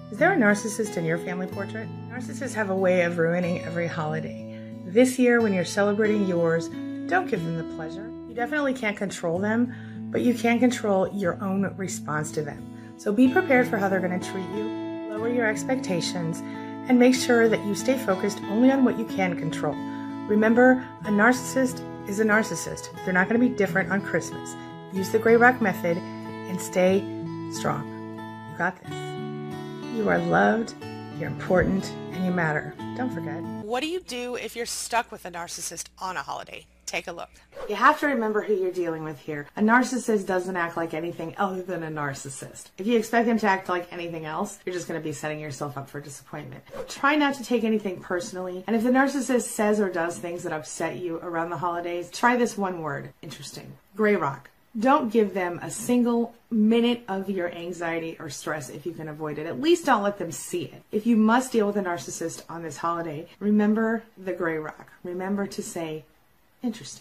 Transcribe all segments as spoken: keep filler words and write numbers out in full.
Is there a narcissist in your family portrait? Narcissists have a way of ruining every holiday. This year, when you're celebrating yours, don't give them the pleasure. You definitely can't control them, but you can control your own response to them. So be prepared for how they're going to treat you, lower your expectations, and make sure that you stay focused only on what you can control. Remember, a narcissist is a narcissist. They're not going to be different on Christmas. Use the Grey Rock method and stay strong. You got this. You are loved, you're important, and you matter. Don't forget. What do you do if you're stuck with a narcissist on a holiday? Take a look. You have to remember who you're dealing with here. A narcissist doesn't act like anything other than a narcissist. If you expect them to act like anything else, you're just going to be setting yourself up for disappointment. Try not to take anything personally. And if the narcissist says or does things that upset you around the holidays, try this one word. Interesting. Grey Rock. Don't give them a single minute of your anxiety or stress if you can avoid it. At least don't let them see it. If you must deal with a narcissist on this holiday, remember the Grey Rock. Remember to say, interesting,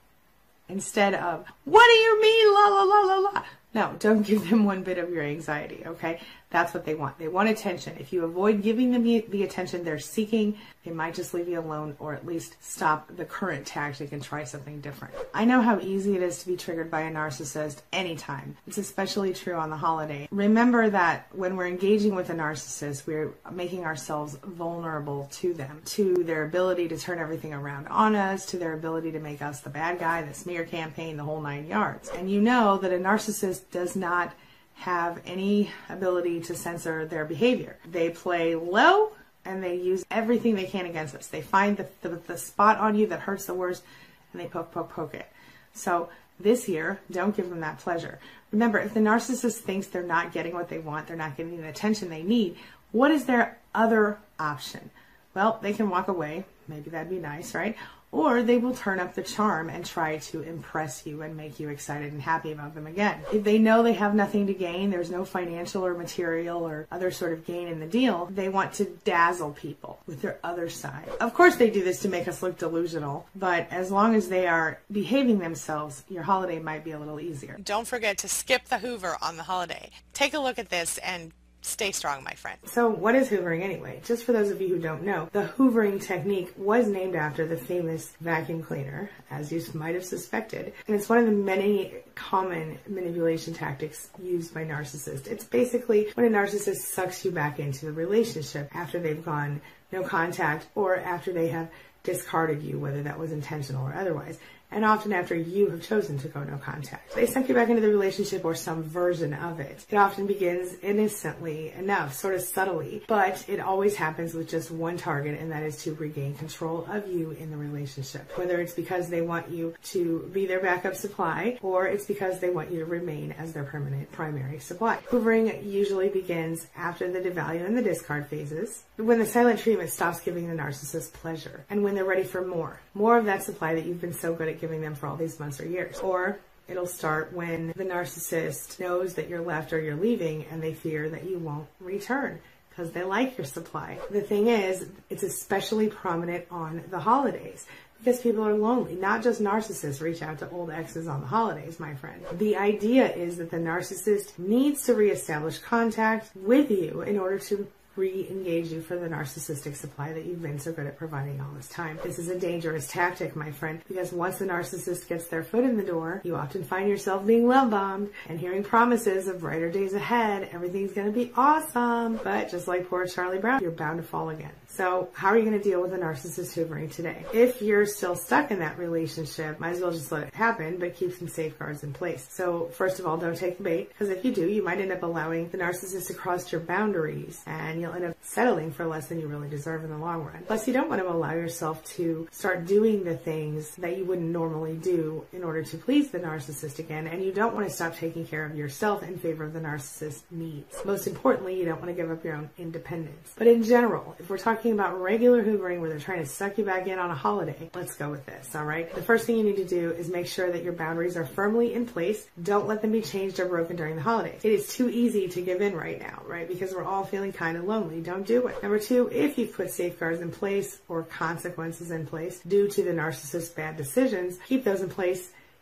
instead of, what do you mean, la la la la la? No, don't give them one bit of your anxiety, okay? That's what they want. They want attention. If you avoid giving them the, the attention they're seeking, they might just leave you alone or at least stop the current tactic and try something different. I know how easy it is to be triggered by a narcissist anytime. It's especially true on the holiday. Remember that when we're engaging with a narcissist, we're making ourselves vulnerable to them, to their ability to turn everything around on us, to their ability to make us the bad guy, the smear campaign, the whole nine yards. And you know that a narcissist does not have any ability to censor their behavior. They play low and they use everything they can against us. They find the, the, the spot on you that hurts the worst and they poke, poke, poke it. So this year, don't give them that pleasure. Remember, if the narcissist thinks they're not getting what they want, they're not getting the attention they need, what is their other option? Well, they can walk away. Maybe that'd be nice, right? Or they will turn up the charm and try to impress you and make you excited and happy about them again. If they know they have nothing to gain, there's no financial or material or other sort of gain in the deal, they want to dazzle people with their other side. Of course they do this to make us look delusional, but as long as they are behaving themselves, your holiday might be a little easier. Don't forget to skip the Hoover on the holiday. Take a look at this and stay strong, my friend. So what is hoovering anyway? Just for those of you who don't know, the hoovering technique was named after the famous vacuum cleaner, as you might have suspected. And it's one of the many common manipulation tactics used by narcissists. It's basically when a narcissist sucks you back into the relationship after they've gone no contact or after they have discarded you, whether that was intentional or otherwise. And often after you have chosen to go no contact. They suck you back into the relationship or some version of it. It often begins innocently enough, sort of subtly, but it always happens with just one target, and that is to regain control of you in the relationship. Whether it's because they want you to be their backup supply, or it's because they want you to remain as their permanent primary supply. Hoovering usually begins after the devalue and the discard phases, when the silent treatment stops giving the narcissist pleasure, and when they're ready for more. More of that supply that you've been so good at giving them for all these months or years. Or it'll start when the narcissist knows that you're left or you're leaving and they fear that you won't return because they like your supply. The thing is, it's especially prominent on the holidays because people are lonely. Not just narcissists reach out to old exes on the holidays, my friend. The idea is that the narcissist needs to reestablish contact with you in order to re-engage you for the narcissistic supply that you've been so good at providing all this time. This is a dangerous tactic, my friend, because once the narcissist gets their foot in the door, you often find yourself being love-bombed and hearing promises of brighter days ahead. Everything's going to be awesome. But just like poor Charlie Brown, you're bound to fall again. So how are you going to deal with a narcissist hoovering today? If you're still stuck in that relationship, might as well just let it happen, but keep some safeguards in place. So first of all, don't take the bait, because if you do, you might end up allowing the narcissist to cross your boundaries, and you'll end up settling for less than you really deserve in the long run. Plus, you don't want to allow yourself to start doing the things that you wouldn't normally do in order to please the narcissist again, and you don't want to stop taking care of yourself in favor of the narcissist's needs. Most importantly, you don't want to give up your own independence. But in general, if we're talking about regular hoovering where they're trying to suck you back in on a holiday, let's go with this, all right? The first thing you need to do is make sure that your boundaries are firmly in place. Don't let them be changed or broken during the holidays. It is too easy to give in right now, right? Because we're all feeling kind of lonely. Don't do it. Number two, if you've put safeguards in place or consequences in place due to the narcissist's bad decisions, keep those in place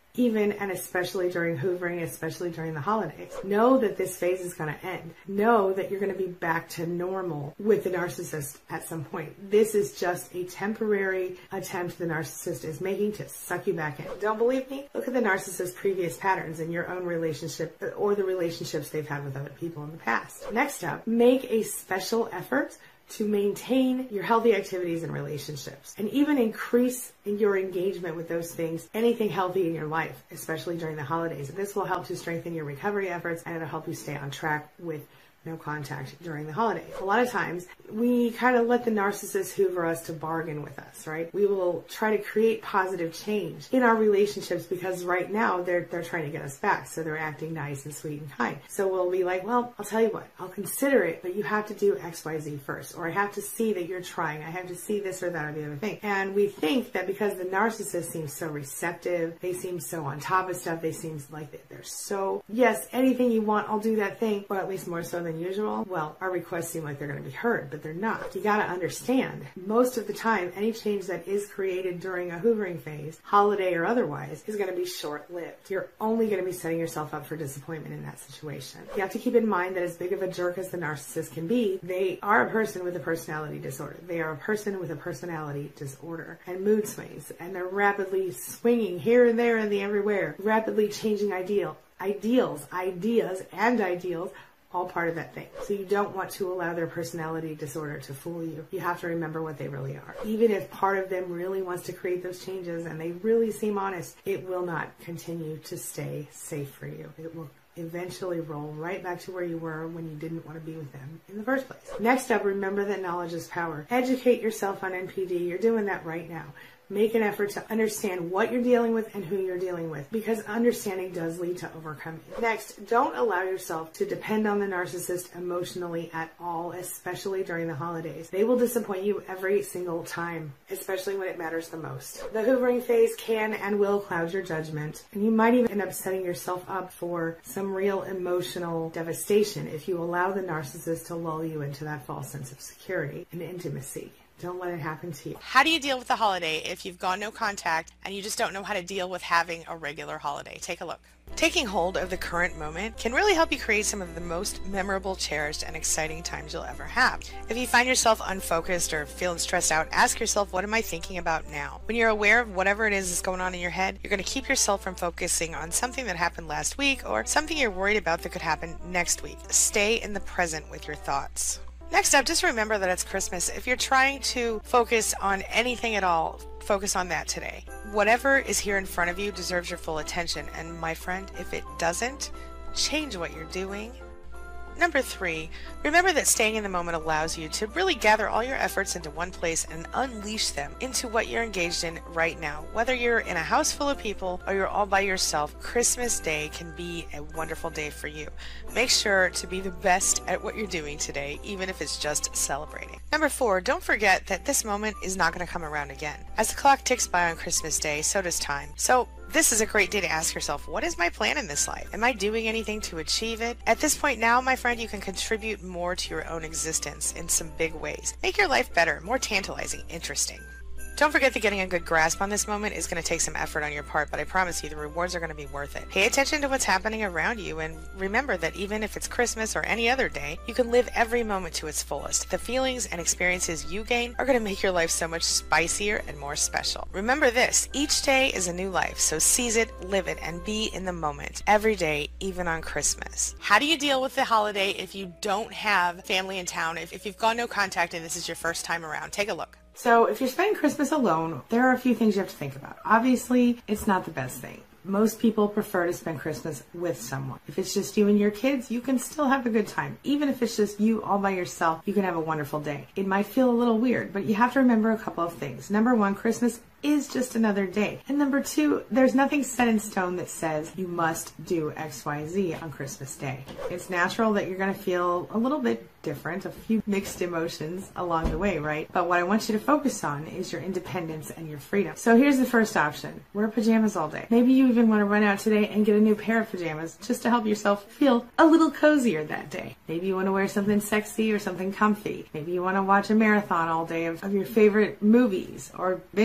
even and especially during hoovering, especially during the holidays. Know that this phase is going to end. Know that you're going to be back to normal with the narcissist at some point. This is just a temporary attempt the narcissist is making to suck you back in. Don't believe me? Look at the narcissist's previous patterns in your own relationship or the relationships they've had with other people in the past. Next up, make a special effort to maintain your healthy activities and relationships, and even increase your engagement with those things, anything healthy in your life, especially during the holidays. This will help to strengthen your recovery efforts, and it'll help you stay on track with no contact during the holidays. A lot of times, we kind of let the narcissist hoover us to bargain with us, right? We will try to create positive change in our relationships because right now they're they're trying to get us back, so they're acting nice and sweet and kind. So we'll be like, well, I'll tell you what, I'll consider it, but you have to do X, Y, Z first, or I have to see that you're trying. I have to see this or that or the other thing. And we think that because the narcissist seems so receptive, they seem so on top of stuff, they seem like they're so, yes, anything you want, I'll do that thing, or at least more so than usual. Well, our requests seem like they're going to be heard, but they're not. You got to understand, most of the time, any change that is created during a hoovering phase, holiday or otherwise, is going to be short-lived. You're only going to be setting yourself up for disappointment in that situation. You have to keep in mind that as big of a jerk as the narcissist can be, they are a person with a personality disorder. They are a person with a personality disorder and mood swings, and they're rapidly swinging here and there and the everywhere, rapidly changing ideal, ideals, ideas, and ideals, all part of that thing. So you don't want to allow their personality disorder to fool you. You have to remember what they really are. Even if part of them really wants to create those changes and they really seem honest, it will not continue to stay safe for you. It will eventually roll right back to where you were when you didn't want to be with them in the first place. Next up, remember that knowledge is power. Educate yourself on N P D. You're doing that right now. Make an effort to understand what you're dealing with and who you're dealing with, because understanding does lead to overcoming. Next, don't allow yourself to depend on the narcissist emotionally at all, especially during the holidays. They will disappoint you every single time, especially when it matters the most. The hoovering phase can and will cloud your judgment, and you might even end up setting yourself up for some real emotional devastation if you allow the narcissist to lull you into that false sense of security and intimacy. Don't let it happen to you. How do you deal with the holiday if you've gone no contact and you just don't know how to deal with having a regular holiday? Take a look. Taking hold of the current moment can really help you create some of the most memorable, cherished, and exciting times you'll ever have. If you find yourself unfocused or feeling stressed out, ask yourself, what am I thinking about now? When you're aware of whatever it is that's going on in your head, you're going to keep yourself from focusing on something that happened last week or something you're worried about that could happen next week. Stay in the present with your thoughts. Next up, just remember that it's Christmas. If you're trying to focus on anything at all, focus on that today. Whatever is here in front of you deserves your full attention. And my friend, if it doesn't, change what you're doing. Number three, remember that staying in the moment allows you to really gather all your efforts into one place and unleash them into what you're engaged in right now. Whether you're in a house full of people or you're all by yourself, Christmas Day can be a wonderful day for you. Make sure to be the best at what you're doing today, even if it's just celebrating. Number four, don't forget that this moment is not going to come around again. As the clock ticks by on Christmas Day, so does time. So this is a great day to ask yourself, what is my plan in this life? Am I doing anything to achieve it? At this point now, my friend, you can contribute more to your own existence in some big ways. Make your life better, more tantalizing, interesting. Don't forget that getting a good grasp on this moment is going to take some effort on your part, but I promise you the rewards are going to be worth it. Pay attention to what's happening around you, and remember that even if it's Christmas or any other day, you can live every moment to its fullest. The feelings and experiences you gain are going to make your life so much spicier and more special. Remember this, each day is a new life, so seize it, live it, and be in the moment. Every day, even on Christmas. How do you deal with the holiday if you don't have family in town? If, if you've gone no contact and this is your first time around, take a look. So if you're spending Christmas alone, there are a few things you have to think about. Obviously, it's not the best thing. Most people prefer to spend Christmas with someone. If it's just you and your kids, you can still have a good time. Even if it's just you all by yourself, you can have a wonderful day. It might feel a little weird, but you have to remember a couple of things. Number one, Christmas is just another day. And number two, there's nothing set in stone that says you must do X Y Z on Christmas Day. It's natural that you're going to feel a little bit different, a few mixed emotions along the way, right? But what I want you to focus on is your independence and your freedom. So here's the first option. Wear pajamas all day. Maybe you even want to run out today and get a new pair of pajamas just to help yourself feel a little cozier that day. Maybe you want to wear something sexy or something comfy. Maybe you want to watch a marathon all day of, of your favorite movies or binge watch something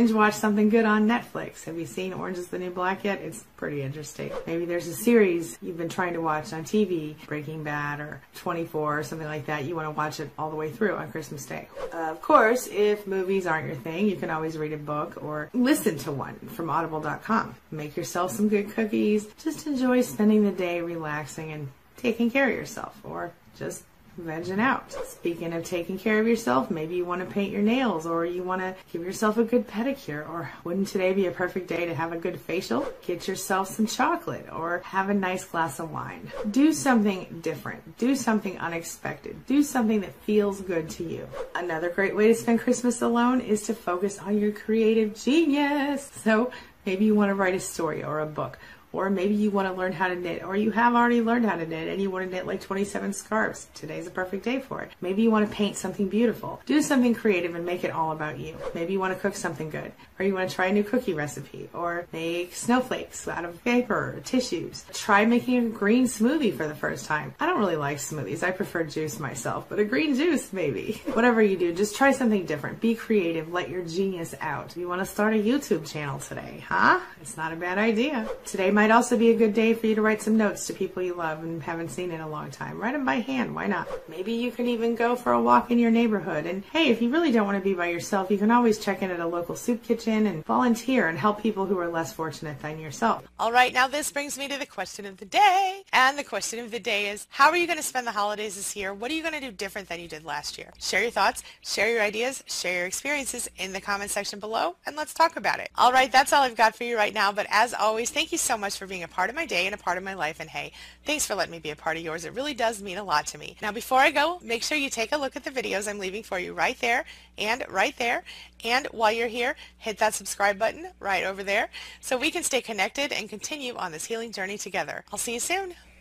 something good on Netflix. Have you seen Orange is the New Black yet? It's pretty interesting. Maybe there's a series you've been trying to watch on T V, Breaking Bad or twenty-four or something like that. You want to watch it all the way through on Christmas Day. Uh, of course, if movies aren't your thing, you can always read a book or listen to one from audible dot com. Make yourself some good cookies. Just enjoy spending the day relaxing and taking care of yourself, or just vegging out. Speaking of taking care of yourself, maybe you want to paint your nails, or you want to give yourself a good pedicure, or wouldn't today be a perfect day to have a good facial? Get yourself some chocolate, or have a nice glass of wine. Do something different. Do something unexpected. Do something that feels good to you. Another great way to spend Christmas alone is to focus on your creative genius. So maybe you want to write a story or a book, or maybe you want to learn how to knit, or you have already learned how to knit and you want to knit like twenty-seven scarves. Today's a perfect day for it. Maybe you want to paint something beautiful. Do something creative and make it all about you. Maybe you want to cook something good, or you want to try a new cookie recipe, or make snowflakes out of paper or tissues. Try making a green smoothie for the first time. I don't really like smoothies. I prefer juice myself, but a green juice maybe. Whatever you do, just try something different. Be creative. Let your genius out. You want to start a YouTube channel today, huh? It's not a bad idea. Today might also be a good day for you to write some notes to people you love and haven't seen in a long time. Write them by hand. Why not? Maybe you can even go for a walk in your neighborhood. And hey, if you really don't want to be by yourself, you can always check in at a local soup kitchen and volunteer and help people who are less fortunate than yourself. All right, now this brings me to the question of the day. And the question of the day is, how are you going to spend the holidays this year? What are you going to do different than you did last year? Share your thoughts, share your ideas, share your experiences in the comment section below, and let's talk about it. All right, that's all I've got for you right now. But as always, thank you so much for being a part of my day and a part of my life. And hey, thanks for letting me be a part of yours. It really does mean a lot to me. Now, before I go, make sure you take a look at the videos I'm leaving for you right there and right there. And while you're here, hit that subscribe button right over there so we can stay connected and continue on this healing journey together. I'll see you soon.